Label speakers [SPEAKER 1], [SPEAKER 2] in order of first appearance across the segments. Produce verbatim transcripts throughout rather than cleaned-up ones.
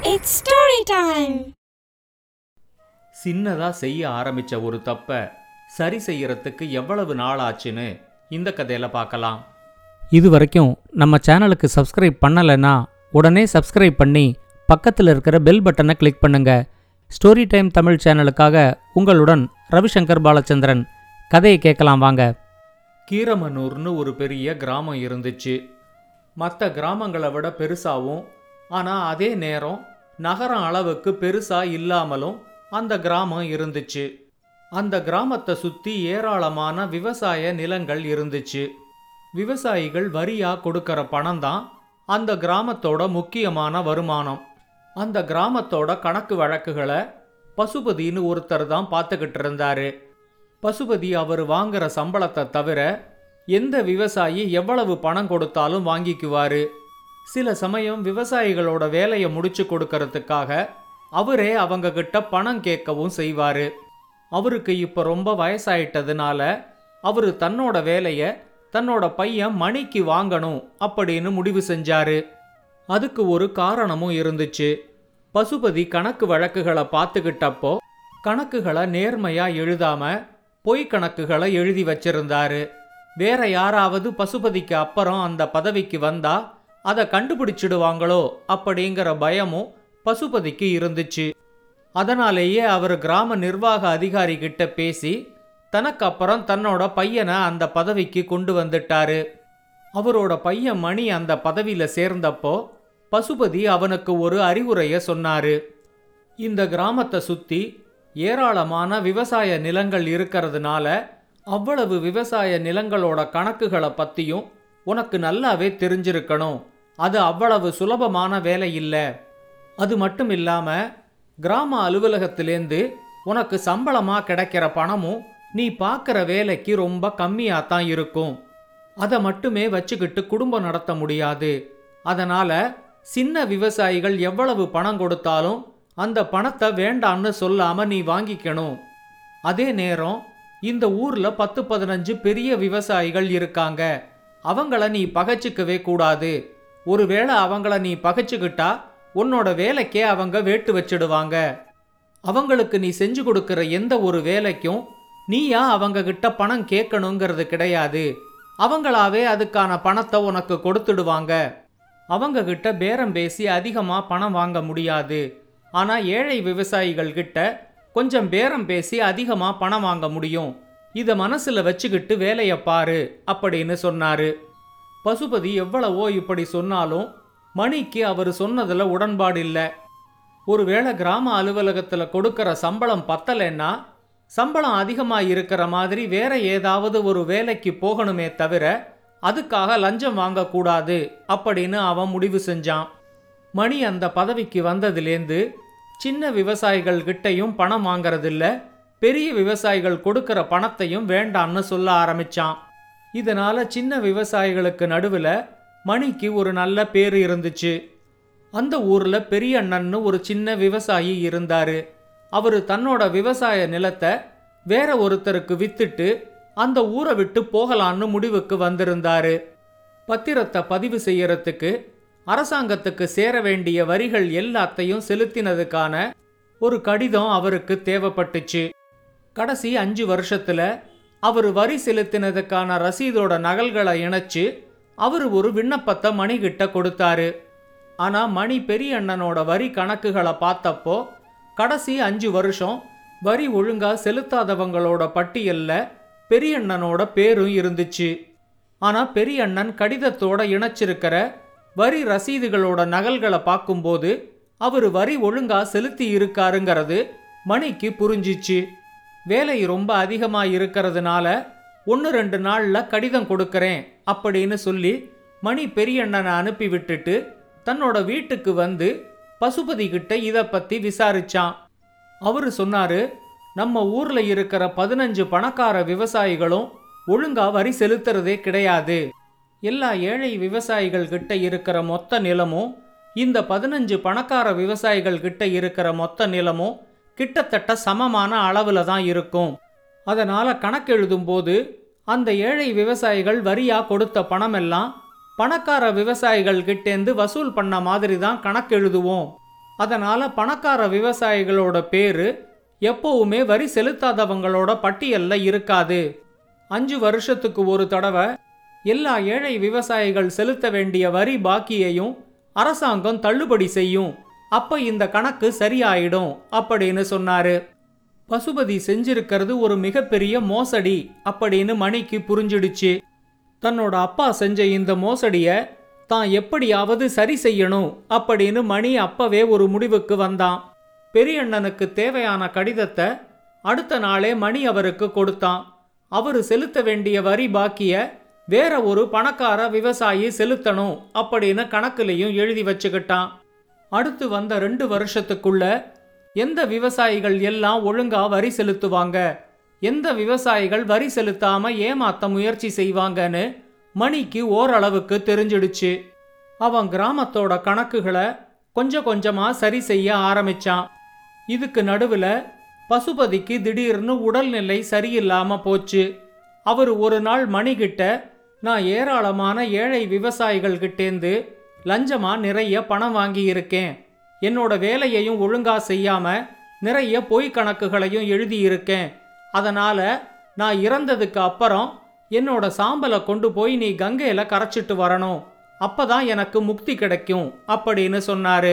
[SPEAKER 1] It's story time.
[SPEAKER 2] சின்னதா செய்ய ஆரம்பிச்ச ஒரு தப்ப சரி செய்யறதுக்கு எவ்வளவு நாள் ஆச்சுன்னு இந்த கதையில பார்க்கலாம்.
[SPEAKER 3] இது வரைக்கும் நம்ம சேனலுக்கு சப்ஸ்கிரைப் பண்ணலைன்னா உடனே சப்ஸ்கிரைப் பண்ணி பக்கத்தில் இருக்கிற பெல் பட்டனை கிளிக் பண்ணுங்க. ஸ்டோரி டைம் தமிழ் சேனலுக்காக உங்களுடன் ரவிசங்கர் பாலச்சந்திரன். கதையை கேட்கலாம் வாங்க.
[SPEAKER 2] கீரமனூர்னு ஒரு பெரிய கிராமம் இருந்துச்சு. மற்ற கிராமங்களை விட பெருசாவும் ஆனால் அதே நேரம் நகரம் அளவுக்கு பெருசா இல்லாமலும் அந்த கிராமம் இருந்துச்சு. அந்த கிராமத்தை சுற்றி ஏராளமான விவசாய நிலங்கள் இருந்துச்சு. விவசாயிகள் வரியா கொடுக்கற பணம் தான் அந்த கிராமத்தோட முக்கியமான வருமானம். அந்த கிராமத்தோட கணக்கு வழக்குகளை பசுபதினு ஒருத்தர் தான் பார்த்துக்கிட்டு இருந்தாரு. பசுபதி அவர் வாங்குற சம்பளத்தை தவிர எந்த விவசாயி எவ்வளவு பணம் கொடுத்தாலும் வாங்கிக்குவாரு. சில சமயம் விவசாயிகளோட வேலையை முடிச்சு கொடுக்கறதுக்காக அவரே அவங்க கிட்ட பணம் கேட்கவும் செய்வாரு. அவருக்கு இப்ப ரொம்ப வயசாயிட்டதுனால அவரு தன்னோட வேலையை தன்னோட பையன் மணிக்கு வாங்கணும் அப்படின்னு முடிவு செஞ்சாரு. அதுக்கு ஒரு காரணமும் இருந்துச்சு. பசுபதி கணக்கு வழக்குகளை பார்த்துக்கிட்டப்போ கணக்குகளை நேர்மையா எழுதாம பொய் கணக்குகளை எழுதி வச்சிருந்தாரு. வேற யாராவது பசுபதிக்கு அப்புறம் அந்த பதவிக்கு வந்தா அதை கண்டுபிடிச்சிடுவாங்களோ அப்படிங்கிற பயமும் பசுபதிக்கு இருந்துச்சு. அதனாலேயே அவர் கிராம நிர்வாக அதிகாரி கிட்ட பேசி தனக்கு அப்புறம் தன்னோட பையனை அந்த பதவிக்கு கொண்டு வந்துட்டாரு. அவரோட பையன் மணி அந்த பதவியில சேர்ந்தப்போ பசுபதி அவனுக்கு ஒரு அறிவுரைய சொன்னாரு. இந்த கிராமத்தை சுத்தி ஏராளமான விவசாய நிலங்கள் இருக்கிறதுனால அவ்வளவு விவசாய நிலங்களோட கணக்குகளை பத்தியும் உனக்கு நல்லாவே தெரிஞ்சிருக்கணும். அது அவ்வளவு சுலபமான வேலை இல்லை. அது மட்டும் இல்லாம கிராம அலுவலகத்திலேருந்து உனக்கு சம்பளமா கிடைக்கிற பணமும் நீ பார்க்குற வேலைக்கு ரொம்ப கம்மியாத்தான் இருக்கும். அதை மட்டுமே வச்சுக்கிட்டு குடும்பம் நடத்த முடியாது. அதனால சின்ன விவசாயிகள் எவ்வளவு பணம் கொடுத்தாலும் அந்த பணத்தை வேண்டான்னு சொல்லாம நீ வாங்கிக்கணும். அதே நேரம் இந்த ஊர்ல பத்து பதினஞ்சு பெரிய விவசாயிகள் இருக்காங்க. அவங்கள நீ பகைச்சிக்கவே கூடாது. ஒருவேளை அவங்கள நீ பகைச்சுக்கிட்டா உன்னோட வேலைக்கே அவங்க வேட்டு வச்சிடுவாங்க. அவங்களுக்கு நீ செஞ்சு கொடுக்கிற எந்த ஒரு வேலைக்கும் நீயா அவங்க கிட்ட பணம் கேட்கணுங்கிறது கிடையாது. அவங்களாவே அதுக்கான பணத்தை உனக்கு கொடுத்துடுவாங்க. அவங்க கிட்ட பேரம் பேசி அதிகமா பணம் வாங்க முடியாது. ஆனா ஏழை விவசாயிகள் கிட்ட கொஞ்சம் பேரம் பேசி அதிகமா பணம் வாங்க முடியும். இத மனசுல வச்சுக்கிட்டு வேலையை பாரு அப்படின்னு சொன்னாரு. பசுபதி எவ்வளவோ இப்படி சொன்னாலும் மணிக்கு அவர் சொன்னதுல உடன்பாடு இல்லை. ஒருவேளை கிராம அலுவலகத்துல கொடுக்கற சம்பளம் பத்தலைன்னா சம்பளம் அதிகமா இருக்கிற மாதிரி வேற ஏதாவது ஒரு வேலைக்கு போகணுமே தவிர அதுக்காக லஞ்சம் வாங்கக்கூடாது அப்படின்னு அவன் முடிவு செஞ்சான். மணி அந்த பதவிக்கு வந்ததுலேருந்து சின்ன விவசாயிகள் கிட்டையும் பணம் வாங்கறதில்ல, பெரிய விவசாயிகள் கொடுக்கிற பணத்தையும் வேண்டான்னு சொல்ல ஆரம்பிச்சான். இதனால சின்ன விவசாயிகளுக்கு நடுவில் மணிக்கு ஒரு நல்ல பேர் இருந்துச்சு. அந்த ஊர்ல பெரிய அண்ணன்னு ஒரு சின்ன விவசாயி இருந்தாரு. அவரு தன்னோட விவசாய நிலத்தை வேற ஒருத்தருக்கு வித்துட்டு அந்த ஊரை விட்டு போகலான்னு முடிவுக்கு வந்திருந்தாரு. பத்திரத்தை பதிவு செய்யறதுக்கு அரசாங்கத்துக்கு சேர வேண்டிய வரிகள் எல்லாத்தையும் செலுத்தினதுக்கான ஒரு கடிதம் அவருக்கு தேவைப்பட்டுச்சு. கடைசி அஞ்சு வருஷத்துல அவர் வரி செலுத்தினதுக்கான ரசீதோட நகல்களை இணைச்சு அவர் ஒரு விண்ணப்பத்தை மணிகிட்ட கொடுத்தாரு. ஆனா மணி பெரிய அண்ணனோட வரி கணக்குகளை பார்த்தப்போ கடைசி அஞ்சு வருஷம் வரி ஒழுங்கா செலுத்தாதவங்களோட பட்டியல்ல பெரிய அண்ணனோட பேரும் இருந்துச்சு. ஆனா பெரிய அண்ணன் கடிதத்தோட இணைச்சிருக்கிற வரி ரசீதுகளோட நகல்களை பார்க்கும்போது அவர் வரி ஒழுங்கா செலுத்தி இருக்காருங்கிறது மணிக்கு புரிஞ்சிச்சு. வேலை ரொம்ப அதிகமா இருக்கிறதுனால ஒன்று ரெண்டு நாள்ல கடிதம் கொடுக்கறேன் அப்படின்னு சொல்லி மணி பெரியண்ணனை அனுப்பி விட்டுட்டு தன்னோட வீட்டுக்கு வந்து பசுபதி கிட்ட இதை பத்தி விசாரிச்சான். அவரு சொன்னாரு, நம்ம ஊர்ல இருக்கிற பதினஞ்சு பணக்கார விவசாயிகளும் ஒழுங்கா வரி செலுத்துறதே கிடையாது. எல்லா ஏழை விவசாயிகள் கிட்ட இருக்கிற மொத்த நிலமும் இந்த பதினஞ்சு பணக்கார விவசாயிகள் கிட்ட இருக்கிற மொத்த நிலமும் கிட்டத்தட்ட சமமான அளவுல தான் இருக்கும். அதனால கணக்கெழுதும் போது அந்த ஏழை விவசாயிகள் வரியா கொடுத்த பணம் எல்லாம் பணக்கார விவசாயிகள் கிட்டேந்து வசூல் பண்ண மாதிரி தான் கணக்கெழுதுவோம். அதனால பணக்கார விவசாயிகளோட பேரு எப்பவுமே வரி செலுத்தாதவங்களோட பட்டியல்ல இருக்காது. அஞ்சு வருஷத்துக்கு ஒரு தடவை எல்லா ஏழை விவசாயிகள் செலுத்த வேண்டிய வரி பாக்கியையும் அரசாங்கம் தள்ளுபடி செய்யும். அப்ப இந்த கணக்கு சரியாயிடும் அப்படின்னு சொன்னாரு. பசுபதி செஞ்சிருக்கிறது ஒரு மிகப்பெரிய மோசடி அப்படின்னு மணிக்கு புரிஞ்சிடுச்சு. தன்னோட அப்பா செஞ்ச இந்த மோசடிய தான் எப்படியாவது சரி செய்யணும் அப்படின்னு மணி அப்பவே ஒரு முடிவுக்கு வந்தான். பெரியண்ணனுக்கு தேவையான கடிதத்தை அடுத்த நாளே மணி அவருக்கு கொடுத்தான். அவரு செலுத்த வேண்டிய வரி பாக்கிய வேற ஒரு பணக்கார விவசாயி செலுத்தணும் அப்படின்னு கணக்குலையும் எழுதி வச்சுக்கிட்டான். அடுத்து வந்த ரெண்டு வருஷத்துக்குள்ள எந்த விவசாயிகள் எல்லாம் ஒழுங்கா வரி செலுத்துவாங்க, எந்த விவசாயிகள் வரி செலுத்தாம ஏமாத்த முயற்சி செய்வாங்கன்னு மணிக்கு ஓரளவுக்கு தெரிஞ்சிடுச்சு. அவன் கிராமத்தோட கணக்குகளை கொஞ்சம் கொஞ்சமா சரி செய்ய ஆரம்பிச்சான். இதுக்கு நடுவுல பசுபதிக்கு திடீர்னு உடல்நிலை சரியில்லாம போச்சு. அவரு ஒரு நாள் மணிகிட்ட, நான் ஏராளமான ஏழை விவசாயிகள் கிட்டேந்து லஞ்சமா நிறைய பணம் வாங்கி இருக்கேன், என்னோட வேலையையும் ஒழுங்கா செய்யாம நிறைய பொய் கணக்குகளையும் எழுதியிருக்கேன், அதனால நான் இறந்ததுக்கு அப்புறம் என்னோட சாம்பலை கொண்டு போய் நீ கங்கையில கரைச்சிட்டு வரணும், அப்பதான் எனக்கு முக்தி கிடைக்கும் அப்படின்னு சொன்னாரு.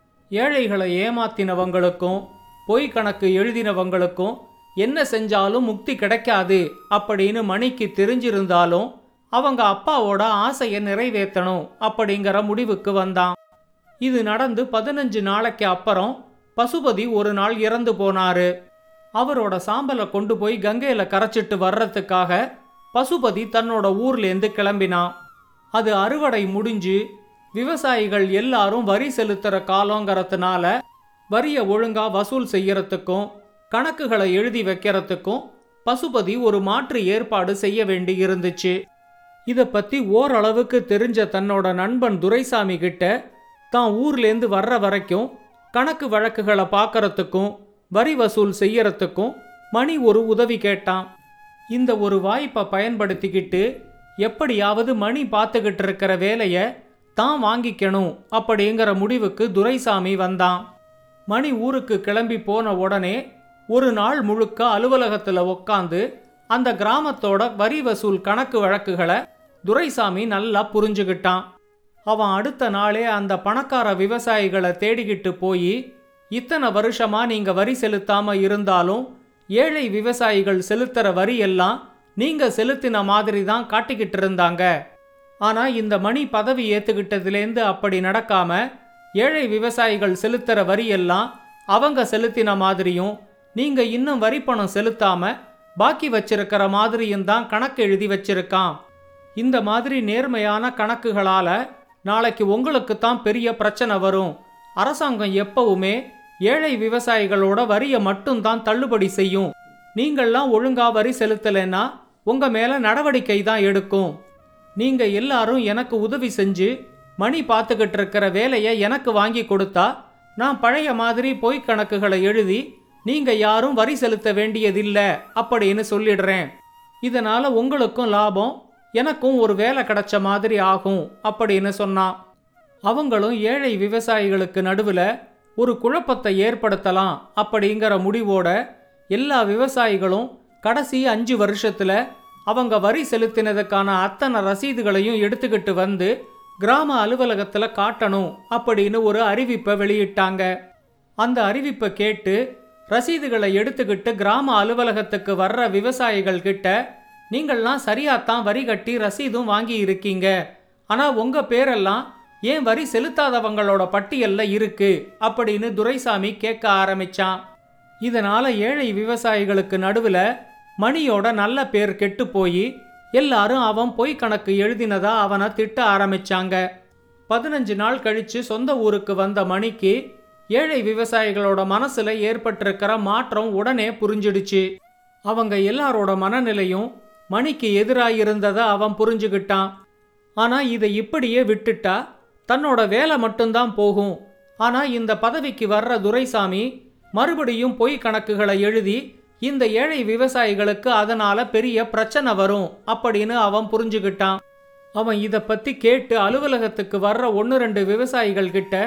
[SPEAKER 2] ஏழைகளை ஏமாத்தினவங்களுக்கும் பொய் கணக்கு எழுதினவங்களுக்கும் என்ன செஞ்சாலும் முக்தி கிடைக்காது அப்படின்னு மணிக்கு தெரிஞ்சிருந்தாலும் அவங்க அப்பாவோட ஆசையை நிறைவேற்றணும் அப்படிங்கிற முடிவுக்கு வந்தான். இது நடந்து பதினஞ்சு நாளைக்கு அப்புறம் பசுபதி ஒரு நாள் இறந்து போனாரு. அவரோட சாம்பலை கொண்டு போய் கங்கையில கரைச்சிட்டு வர்றதுக்காக பசுபதி தன்னோட ஊர்லேருந்து கிளம்பினான். அது அறுவடை முடிஞ்சு விவசாயிகள் எல்லாரும் வரி செலுத்துற காலங்கிறதுனால வரிய ஒழுங்கா வசூல் செய்யறதுக்கும் கணக்குகளை எழுதி வைக்கிறதுக்கும் பசுபதி ஒரு மாற்று ஏற்பாடு செய்ய வேண்டி இருந்துச்சு. இத பத்தி ஓரளவுக்கு தெரிஞ்ச தன்னோட நண்பன் துரைசாமி கிட்ட தான் ஊர்லேருந்து வர்ற வரைக்கும் கணக்கு வழக்குகளை பார்க்கறதுக்கும் வரி வசூல் செய்யறதுக்கும் மணி ஒரு உதவி கேட்டான். இந்த ஒரு வாய்ப்பை பயன்படுத்திக்கிட்டு எப்படியாவது மணி பார்த்துக்கிட்டு இருக்கிற வேலையை தான் வாங்கிக்கணும் அப்படிங்கிற முடிவுக்கு துரைசாமி வந்தான். மணி ஊருக்கு கிளம்பி போன உடனே ஒரு நாள் முழுக்க அலுவலகத்தில் உக்காந்து அந்த கிராமத்தோட வரி வசூல் கணக்கு வழக்குகளை துரைசாமி நல்லா புரிஞ்சுக்கிட்டான். அவன் அடுத்த நாளே அந்த பணக்கார விவசாயிகளை தேடிக்கிட்டு போய், இத்தனை வருஷமா நீங்க வரி செலுத்தாம இருந்தாலும் ஏழை விவசாயிகள் செலுத்துற வரி எல்லாம் நீங்க செலுத்தின மாதிரி தான் காட்டிக்கிட்டு இருந்தாங்க. ஆனா இந்த மணி பதவி ஏத்துக்கிட்டதுலேருந்து அப்படி நடக்காம ஏழை விவசாயிகள் செலுத்துற வரி எல்லாம் அவங்க செலுத்தின மாதிரியும் நீங்க இன்னும் வரி பணம் செலுத்தாம பாக்கி வச்சிருக்கிற மாதிரியும் தான் கணக்கு எழுதி வச்சிருக்கான். இந்த மாதிரி நேர்மையான கணக்குகளால நாளைக்கு உங்களுக்கு தான் பெரிய பிரச்சனை வரும். அரசாங்கம் எப்பவுமே ஏழை விவசாயிகளோட வரியை மட்டும்தான் தள்ளுபடி செய்யும். நீங்கள்லாம் ஒழுங்கா வரி செலுத்தலைன்னா உங்க மேல நடவடிக்கை தான் எடுக்கும். நீங்க எல்லாரும் எனக்கு உதவி செஞ்சு மணி பார்த்துக்கிட்டு இருக்கிற வேலையை எனக்கு வாங்கி கொடுத்தா நான் பழைய மாதிரி பொய் கணக்குகளை எழுதி நீங்க யாரும் வரி செலுத்த வேண்டியதில்லை அப்படின்னு சொல்லிடுறேன். இதனால உங்களுக்கும் லாபம், எனக்கும் ஒரு வேலை கிடைச்ச மாதிரி ஆகும் அப்படின்னு சொன்னான். அவங்களும் ஏழை விவசாயிகளுக்கு நடுவில் ஒரு குழப்பத்தை ஏற்படுத்தலாம் அப்படிங்கிற முடிவோட எல்லா விவசாயிகளும் கடைசி அஞ்சு வருஷத்துல அவங்க வரி செலுத்தினதுக்கான அத்தனை ரசீதுகளையும் எடுத்துக்கிட்டு வந்து கிராம அலுவலகத்தில் காட்டணும் அப்படின்னு ஒரு அறிவிப்பை வெளியிட்டாங்க. அந்த அறிவிப்பை கேட்டு ரசீதுகளை எடுத்துக்கிட்டு கிராம அலுவலகத்துக்கு வர்ற விவசாயிகள் கிட்ட, நீங்கள்லாம் சரியாத்தான் வரி கட்டி ரசீதும் வாங்கி இருக்கீங்க, ஆனால் உங்கள் பேரெல்லாம் ஏன் வரி செலுத்தாதவங்களோட பட்டியல்ல இருக்கு அப்படின்னு துரைசாமி கேட்க ஆரம்பிச்சான். இதனால ஏழை விவசாயிகளுக்கு நடுவில் மணியோட நல்ல பேர் கெட்டு போய் எல்லாரும் அவன் பொய் கணக்கு எழுதினதா அவனை திட்ட ஆரம்பிச்சாங்க. பதினஞ்சு நாள் கழிச்சு சொந்த ஊருக்கு வந்த மணிக்கு ஏழை விவசாயிகளோட மனசுல ஏற்பட்டிருக்கிற மாற்றம் உடனே புரிஞ்சிடுச்சு. அவங்க எல்லாரோட மனநிலையும் மணிக்கு எதிராயிருந்ததை அவன் புரிஞ்சுக்கிட்டான். ஆனா இதை இப்படியே விட்டுட்டா தன்னோட வேலை மட்டும்தான் போகும். ஆனா இந்த பதவிக்கு வர்ற துரைசாமி மறுபடியும் பொய் கணக்குகளை எழுதி இந்த ஏழை விவசாயிகளுக்கு அதனால பெரிய பிரச்சனை வரும் அப்படின்னு அவன் புரிஞ்சுக்கிட்டான். அவன் இதை பத்தி கேட்டு அலுவலகத்துக்கு வர்ற ஒன்று ரெண்டு விவசாயிகள் கிட்ட,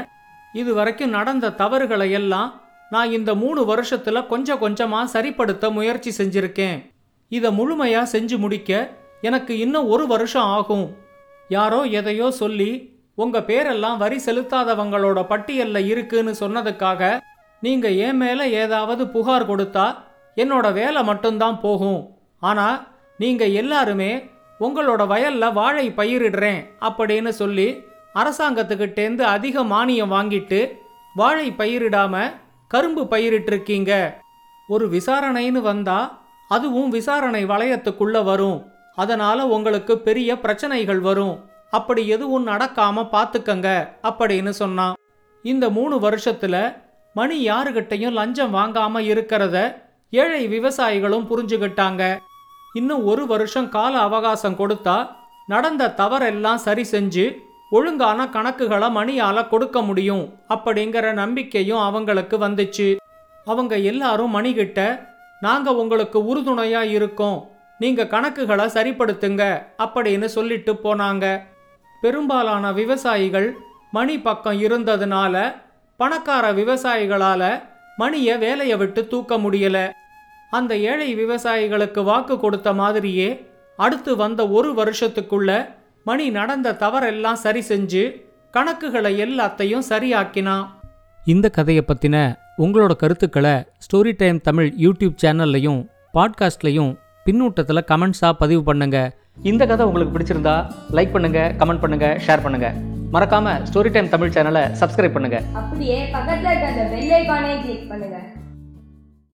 [SPEAKER 2] இது வரைக்கும் நடந்த தவறுகளை எல்லாம் நான் இந்த மூணு வருஷத்துல கொஞ்சம் கொஞ்சமா சரிப்படுத்த முயற்சி செஞ்சிருக்கேன். இதை முழுமையா செஞ்சு முடிக்க எனக்கு இன்னும் ஒரு வருஷம் ஆகும். யாரோ எதையோ சொல்லி உங்க பேரெல்லாம் வரி செலுத்தாதவங்களோட பட்டியல்ல இருக்குன்னு சொன்னதுக்காக நீங்க என் மேல ஏதாவது புகார் கொடுத்தா என்னோட வேலை மட்டும்தான் போகும். ஆனா நீங்க எல்லாருமே உங்களோட வயல்ல வாழை பயிரிடுறேன் அப்படின்னு சொல்லி அரசாங்கத்துக்கிட்டேந்து அதிக மானியம் வாங்கிட்டு வாழை பயிரிடாம கரும்பு பயிரிட்டு இருக்கீங்க. ஒரு விசாரணைன்னு வந்தா அதுவும் விசாரணை வளையத்துக்குள்ள வரும். அதனால உங்களுக்கு பெரிய பிரச்சனைகள் வரும். அப்படி எதுவும் நடக்காம பாத்துக்கங்க அப்படின்னு சொன்னான். இந்த மூணு வருஷத்துல மணி யாருகிட்டையும் லஞ்சம் வாங்காம இருக்கிறத ஏழை விவசாயிகளும் புரிஞ்சுக்கிட்டாங்க. இன்னும் ஒரு வருஷம் கால அவகாசம் கொடுத்தா நடந்த தவறெல்லாம் சரி செஞ்சு ஒழுங்கான கணக்குகளை மணியால கொடுக்க முடியும் அப்படிங்கிற நம்பிக்கையும் அவங்களுக்கு வந்துச்சு. அவங்க எல்லாரும் மணிகிட்ட நாங்க உங்களுக்கு உறுதுணையா இருக்கோம், நீங்க கணக்குகளை சரிப்படுத்துங்க அப்படின்னு சொல்லிட்டு போனாங்க. பெரும்பாலான விவசாயிகள் மணி பக்கம் இருந்ததுனால பணக்கார விவசாயிகளால மணியை வேலையை விட்டு தூக்க முடியல. அந்த ஏழை விவசாயிகளுக்கு வாக்கு கொடுத்த மாதிரியே அடுத்து வந்த ஒரு வருஷத்துக்குள்ள மணி நடந்த தவறெல்லாம் சரி செஞ்சு கணக்குகளை எல்லாத்தையும் சரியாக்கினான்.
[SPEAKER 3] இந்த கதையை பற்றின உங்களோட கருத்துக்களை ஸ்டோரி டைம் தமிழ் யூடியூப் சேனல்லையும் பாட்காஸ்ட்லையும் பின்னூட்டத்தில் கமெண்ட்ஸாக பதிவு பண்ணுங்க. இந்த கதை உங்களுக்கு பிடிச்சிருந்தா லைக் பண்ணுங்க, கமெண்ட் பண்ணுங்க, ஷேர் பண்ணுங்க. மறக்காம ஸ்டோரி டைம் தமிழ் சேனலை சப்ஸ்கிரைப் பண்ணுங்க.
[SPEAKER 1] அப்படியே பக்கத்துல இருக்க அந்த பெல் ஐகானை கிளிக் பண்ணுங்க.